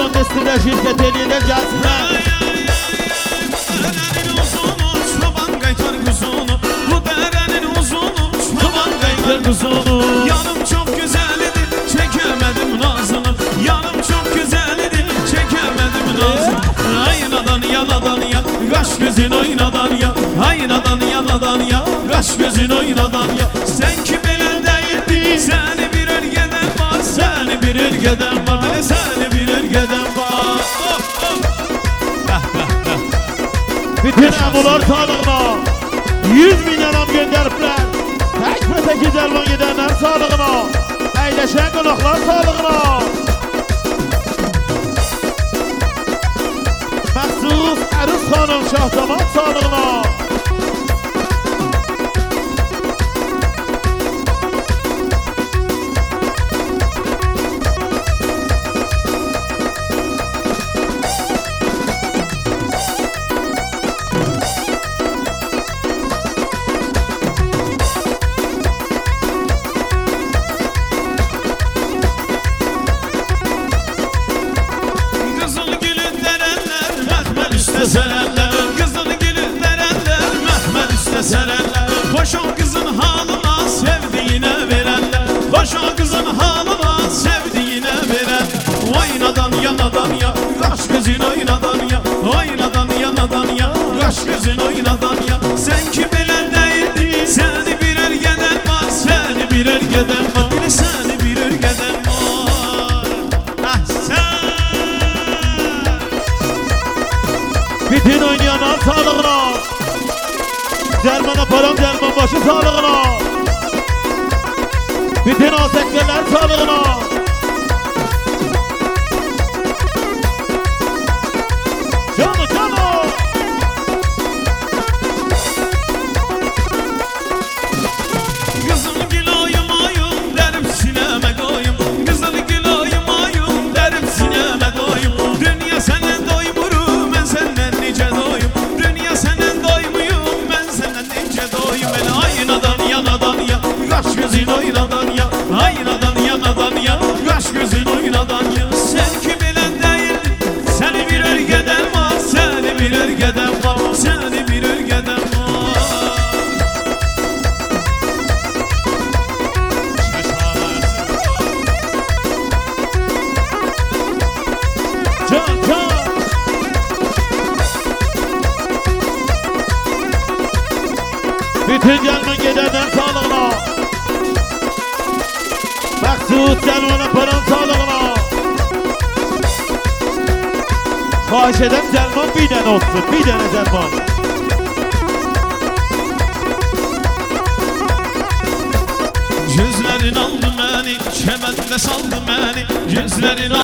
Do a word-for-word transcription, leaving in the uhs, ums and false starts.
Selman Destinler şirket eliyle gelsinler. Derenin uzunu çoban kaytar kuzunu, bu derenin uzunu çoban kaytar kuzunu. Yanım çok güzel idi çekemedim nazını, yanım çok güzel idi çekemedim nazını. Aynadan yanadan ya, kaş gözün oynadan ya, aynadan yanadan ya, kaş gözün oynadan ya. Sen ki belə değildi, seni bir ülkeden var, seni bir ülkeden var, hele seni bir ülkeden var. Oh, oh. Bütün emular sağlığına yüz milyon am gönderipler. Tek ve tek Selman gidenler sağlığına, eyleşen konaklar sağlığına. Məxsus Əruz xanım Şahzaman sağlığına. Serenler, kızın gülün verenler, Mehmet üstte serenler. Boş o kızın halına sevdiğine verenler, boş o kızın halına sevdiğine veren. Oynadan yanadan ya, kaş gözün oynadan ya, oynadan yanadan ya, kaş gözün oynadan ya. Sen ki belə değildi, seni bir ülkeden var, seni bir ülkeden var, bir seni bir ülkeden var. Ah sen. Bütün oynayanlar sağlığına, Selman'a param Selman başı sağlığına, bütün aseklerler sağlığına. Canı canı. Kızıl gül oyum oyum derim sineme koyum, kızıl gül oyum oyum derim sineme koyum. Dünya senden doymurum, ben senden nice doyum. Dünya senden doymuyum, ben senden nice doyum. El aynadan yanadan ya, kaş gözün oynadan ya, aynadan yanadan ya, kaş gözün oynadan ya. Sen ki belə değil, seni bir ülkeden var, seni bir ülkeden var, seni bir ülkeden var. Can can. Bütün Selman gidenler sağlığına, Məxsus Selman'a param sağlığına. Xahiş edem Selman bir dənə olsun, bir dənə Selman. Gözlerin aldı beni, kemende saldı beni. Gözlerin